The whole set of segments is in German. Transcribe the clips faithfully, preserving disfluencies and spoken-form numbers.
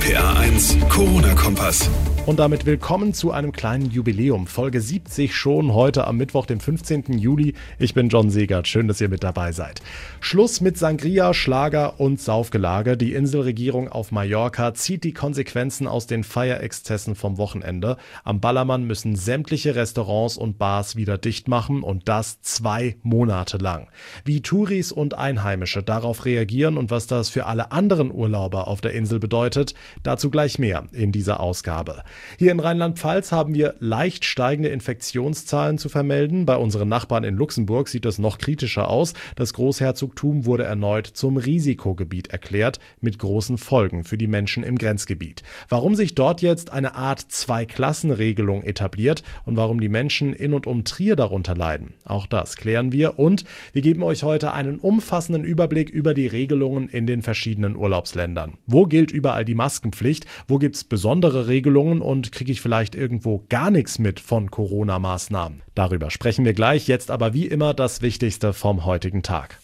P R eins Corona-Kompass. Und damit willkommen zu einem kleinen Jubiläum. Folge siebzig schon, heute am Mittwoch, dem fünfzehnten Juli. Ich bin John Segert, schön, dass ihr mit dabei seid. Schluss mit Sangria, Schlager und Saufgelage. Die Inselregierung auf Mallorca zieht die Konsequenzen aus den Feierexzessen vom Wochenende. Am Ballermann müssen sämtliche Restaurants und Bars wieder dicht machen und das zwei Monate lang. Wie Touris und Einheimische darauf reagieren und was das für alle anderen Urlauber auf der Insel bedeutet, dazu gleich mehr in dieser Ausgabe. Hier in Rheinland-Pfalz haben wir leicht steigende Infektionszahlen zu vermelden. Bei unseren Nachbarn in Luxemburg sieht es noch kritischer aus. Das Großherzogtum wurde erneut zum Risikogebiet erklärt, mit großen Folgen für die Menschen im Grenzgebiet. Warum sich dort jetzt eine Art Zwei-Klassen-Regelung etabliert und warum die Menschen in und um Trier darunter leiden, auch das klären wir. Und wir geben euch heute einen umfassenden Überblick über die Regelungen in den verschiedenen Urlaubsländern. Wo gilt überall die Maskenpflicht? Wo gibt es besondere Regelungen? Und kriege ich vielleicht irgendwo gar nichts mit von Corona-Maßnahmen? Darüber sprechen wir gleich, jetzt aber wie immer das Wichtigste vom heutigen Tag.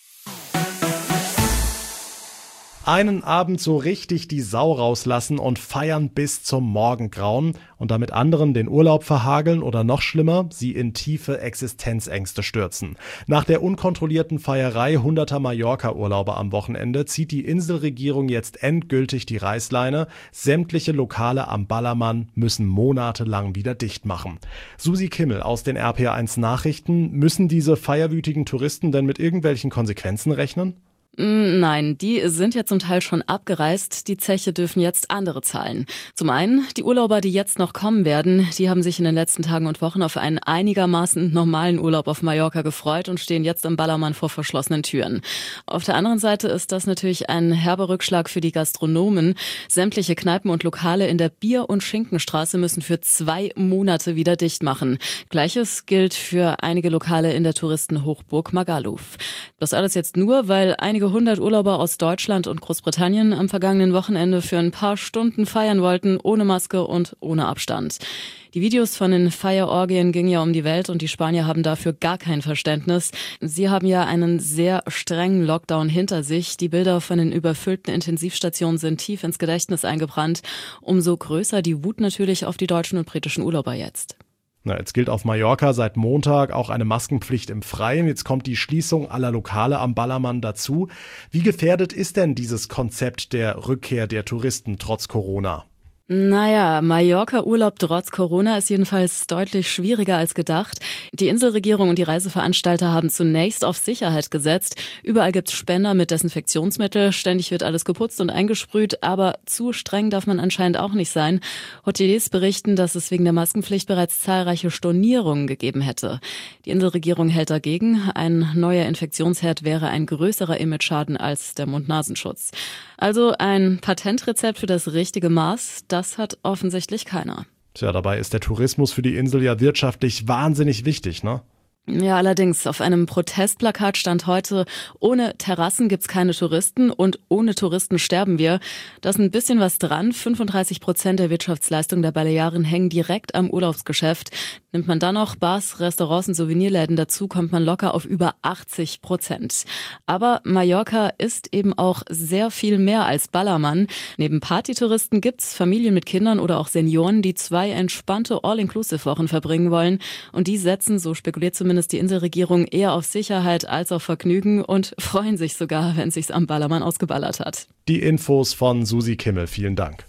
Einen Abend so richtig die Sau rauslassen und feiern bis zum Morgengrauen und damit anderen den Urlaub verhageln oder noch schlimmer, sie in tiefe Existenzängste stürzen. Nach der unkontrollierten Feierei hunderter Mallorca-Urlauber am Wochenende zieht die Inselregierung jetzt endgültig die Reißleine. Sämtliche Lokale am Ballermann müssen monatelang wieder dicht machen. Susi Kimmel aus den R P R eins Nachrichten, müssen diese feierwütigen Touristen denn mit irgendwelchen Konsequenzen rechnen? Nein, die sind ja zum Teil schon abgereist. Die Zeche dürfen jetzt andere zahlen. Zum einen, die Urlauber, die jetzt noch kommen werden, die haben sich in den letzten Tagen und Wochen auf einen einigermaßen normalen Urlaub auf Mallorca gefreut und stehen jetzt am Ballermann vor verschlossenen Türen. Auf der anderen Seite ist das natürlich ein herber Rückschlag für die Gastronomen. Sämtliche Kneipen und Lokale in der Bier- und Schinkenstraße müssen für zwei Monate wieder dicht machen. Gleiches gilt für einige Lokale in der Touristenhochburg Magaluf. Das alles jetzt nur, weil einige hundert Urlauber aus Deutschland und Großbritannien am vergangenen Wochenende für ein paar Stunden feiern wollten, ohne Maske und ohne Abstand. Die Videos von den Feierorgien gingen ja um die Welt und die Spanier haben dafür gar kein Verständnis. Sie haben ja einen sehr strengen Lockdown hinter sich. Die Bilder von den überfüllten Intensivstationen sind tief ins Gedächtnis eingebrannt. Umso größer die Wut natürlich auf die deutschen und britischen Urlauber jetzt. Na, jetzt gilt auf Mallorca seit Montag auch eine Maskenpflicht im Freien. Jetzt kommt die Schließung aller Lokale am Ballermann dazu. Wie gefährdet ist denn dieses Konzept der Rückkehr der Touristen trotz Corona? Naja, Mallorca-Urlaub trotz Corona ist jedenfalls deutlich schwieriger als gedacht. Die Inselregierung und die Reiseveranstalter haben zunächst auf Sicherheit gesetzt. Überall gibt's Spender mit Desinfektionsmittel, ständig wird alles geputzt und eingesprüht, aber zu streng darf man anscheinend auch nicht sein. Hoteliers berichten, dass es wegen der Maskenpflicht bereits zahlreiche Stornierungen gegeben hätte. Die Inselregierung hält dagegen. Ein neuer Infektionsherd wäre ein größerer Imageschaden als der Mund-Nasenschutz. Also ein Patentrezept für das richtige Maß, das hat offensichtlich keiner. Tja, dabei ist der Tourismus für die Insel ja wirtschaftlich wahnsinnig wichtig, ne? Ja, allerdings, auf einem Protestplakat stand heute, ohne Terrassen gibt's keine Touristen und ohne Touristen sterben wir. Da ist ein bisschen was dran. fünfunddreißig Prozent der Wirtschaftsleistung der Balearen hängen direkt am Urlaubsgeschäft. Nimmt man dann noch Bars, Restaurants und Souvenirläden dazu, kommt man locker auf über achtzig Prozent. Aber Mallorca ist eben auch sehr viel mehr als Ballermann. Neben Partytouristen gibt's Familien mit Kindern oder auch Senioren, die zwei entspannte All-Inclusive-Wochen verbringen wollen. Und die setzen, so spekuliert zumindest die Inselregierung, eher auf Sicherheit als auf Vergnügen und freuen sich sogar, wenn sich's am Ballermann ausgeballert hat. Die Infos von Susi Kimmel, vielen Dank.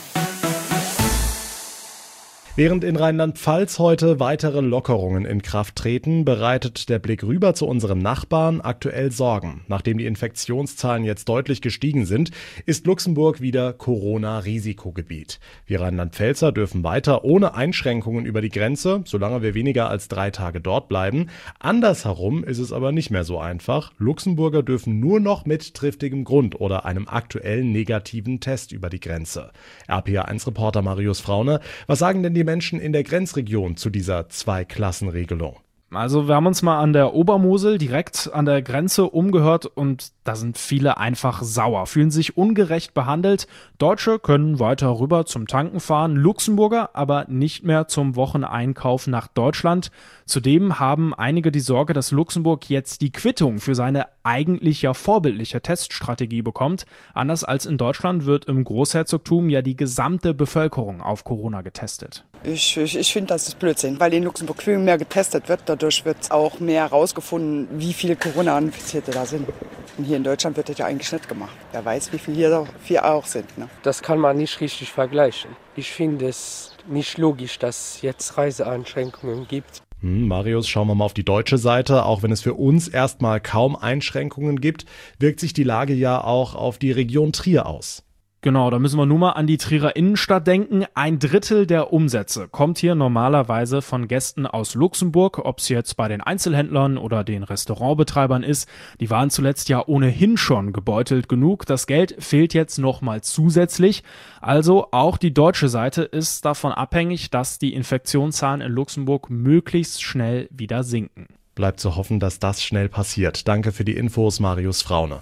Während in Rheinland-Pfalz heute weitere Lockerungen in Kraft treten, bereitet der Blick rüber zu unseren Nachbarn aktuell Sorgen. Nachdem die Infektionszahlen jetzt deutlich gestiegen sind, ist Luxemburg wieder Corona-Risikogebiet. Wir Rheinland-Pfälzer dürfen weiter ohne Einschränkungen über die Grenze, solange wir weniger als drei Tage dort bleiben. Andersherum ist es aber nicht mehr so einfach. Luxemburger dürfen nur noch mit triftigem Grund oder einem aktuellen negativen Test über die Grenze. R P R eins Reporter Marius Fraune, was sagen denn die Menschen in der Grenzregion zu dieser Zwei-Klassen-Regelung? Also wir haben uns mal an der Obermosel direkt an der Grenze umgehört und da sind viele einfach sauer, fühlen sich ungerecht behandelt. Deutsche können weiter rüber zum Tanken fahren, Luxemburger aber nicht mehr zum Wocheneinkauf nach Deutschland. Zudem haben einige die Sorge, dass Luxemburg jetzt die Quittung für seine eigentlich ja vorbildliche Teststrategie bekommt. Anders als in Deutschland wird im Großherzogtum ja die gesamte Bevölkerung auf Corona getestet. Ich, ich, ich finde, das ist Blödsinn, weil in Luxemburg viel mehr getestet wird. Dadurch wird auch mehr herausgefunden, wie viele Corona-Infizierte da sind. Und hier in Deutschland wird das ja eigentlich nicht gemacht. Wer weiß, wie viele hier, hier auch sind. Ne? Das kann man nicht richtig vergleichen. Ich finde es nicht logisch, dass es jetzt Reiseeinschränkungen gibt. Hm, Marius, schauen wir mal auf die deutsche Seite. Auch wenn es für uns erstmal kaum Einschränkungen gibt, wirkt sich die Lage ja auch auf die Region Trier aus. Genau, da müssen wir nur mal an die Trierer Innenstadt denken. Ein Drittel der Umsätze kommt hier normalerweise von Gästen aus Luxemburg, ob es jetzt bei den Einzelhändlern oder den Restaurantbetreibern ist. Die waren zuletzt ja ohnehin schon gebeutelt genug. Das Geld fehlt jetzt nochmal zusätzlich. Also auch die deutsche Seite ist davon abhängig, dass die Infektionszahlen in Luxemburg möglichst schnell wieder sinken. Bleibt zu hoffen, dass das schnell passiert. Danke für die Infos, Marius Fraune.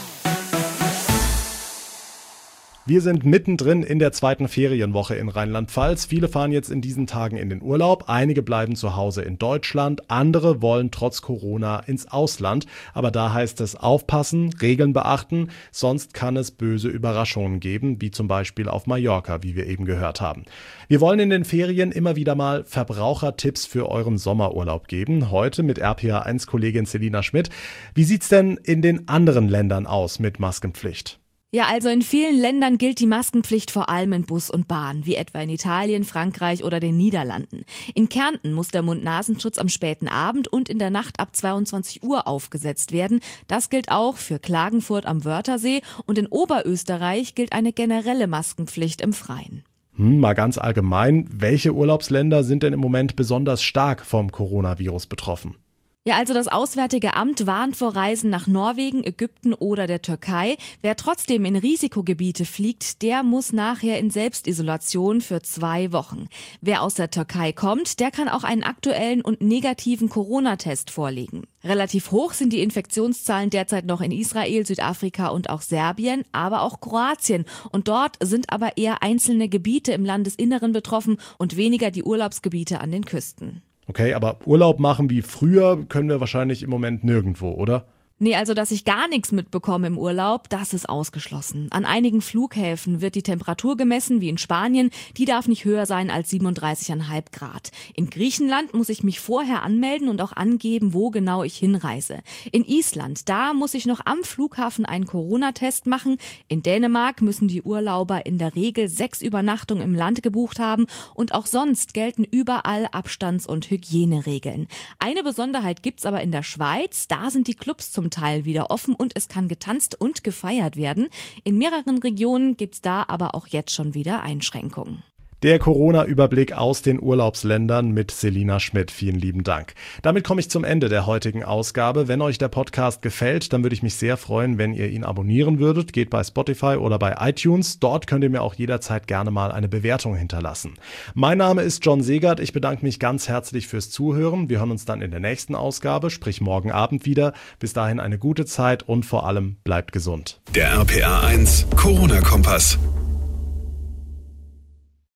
Wir sind mittendrin in der zweiten Ferienwoche in Rheinland-Pfalz. Viele fahren jetzt in diesen Tagen in den Urlaub. Einige bleiben zu Hause in Deutschland. Andere wollen trotz Corona ins Ausland. Aber da heißt es aufpassen, Regeln beachten. Sonst kann es böse Überraschungen geben, wie zum Beispiel auf Mallorca, wie wir eben gehört haben. Wir wollen in den Ferien immer wieder mal Verbrauchertipps für euren Sommerurlaub geben. Heute mit R P A eins Kollegin Selina Schmidt. Wie sieht's denn in den anderen Ländern aus mit Maskenpflicht? Ja, also in vielen Ländern gilt die Maskenpflicht vor allem in Bus und Bahn, wie etwa in Italien, Frankreich oder den Niederlanden. In Kärnten muss der Mund-Nasenschutz am späten Abend und in der Nacht ab zweiundzwanzig Uhr aufgesetzt werden. Das gilt auch für Klagenfurt am Wörthersee und in Oberösterreich gilt eine generelle Maskenpflicht im Freien. Hm, mal ganz allgemein, welche Urlaubsländer sind denn im Moment besonders stark vom Coronavirus betroffen? Ja, also das Auswärtige Amt warnt vor Reisen nach Norwegen, Ägypten oder der Türkei. Wer trotzdem in Risikogebiete fliegt, der muss nachher in Selbstisolation für zwei Wochen. Wer aus der Türkei kommt, der kann auch einen aktuellen und negativen Corona-Test vorlegen. Relativ hoch sind die Infektionszahlen derzeit noch in Israel, Südafrika und auch Serbien, aber auch Kroatien. Und dort sind aber eher einzelne Gebiete im Landesinneren betroffen und weniger die Urlaubsgebiete an den Küsten. Okay, aber Urlaub machen wie früher können wir wahrscheinlich im Moment nirgendwo, oder? Nee, also dass ich gar nichts mitbekomme im Urlaub, das ist ausgeschlossen. An einigen Flughäfen wird die Temperatur gemessen, wie in Spanien. Die darf nicht höher sein als siebenunddreißig Komma fünf Grad. In Griechenland muss ich mich vorher anmelden und auch angeben, wo genau ich hinreise. In Island, da muss ich noch am Flughafen einen Corona-Test machen. In Dänemark müssen die Urlauber in der Regel sechs Übernachtungen im Land gebucht haben. Und auch sonst gelten überall Abstands- und Hygieneregeln. Eine Besonderheit gibt's aber in der Schweiz. Da sind die Clubs zum Teil wieder offen und es kann getanzt und gefeiert werden. In mehreren Regionen gibt's da aber auch jetzt schon wieder Einschränkungen. Der Corona-Überblick aus den Urlaubsländern mit Selina Schmidt. Vielen lieben Dank. Damit komme ich zum Ende der heutigen Ausgabe. Wenn euch der Podcast gefällt, dann würde ich mich sehr freuen, wenn ihr ihn abonnieren würdet. Geht bei Spotify oder bei iTunes. Dort könnt ihr mir auch jederzeit gerne mal eine Bewertung hinterlassen. Mein Name ist John Segert. Ich bedanke mich ganz herzlich fürs Zuhören. Wir hören uns dann in der nächsten Ausgabe, sprich morgen Abend wieder. Bis dahin eine gute Zeit und vor allem bleibt gesund. Der R P A eins Corona-Kompass.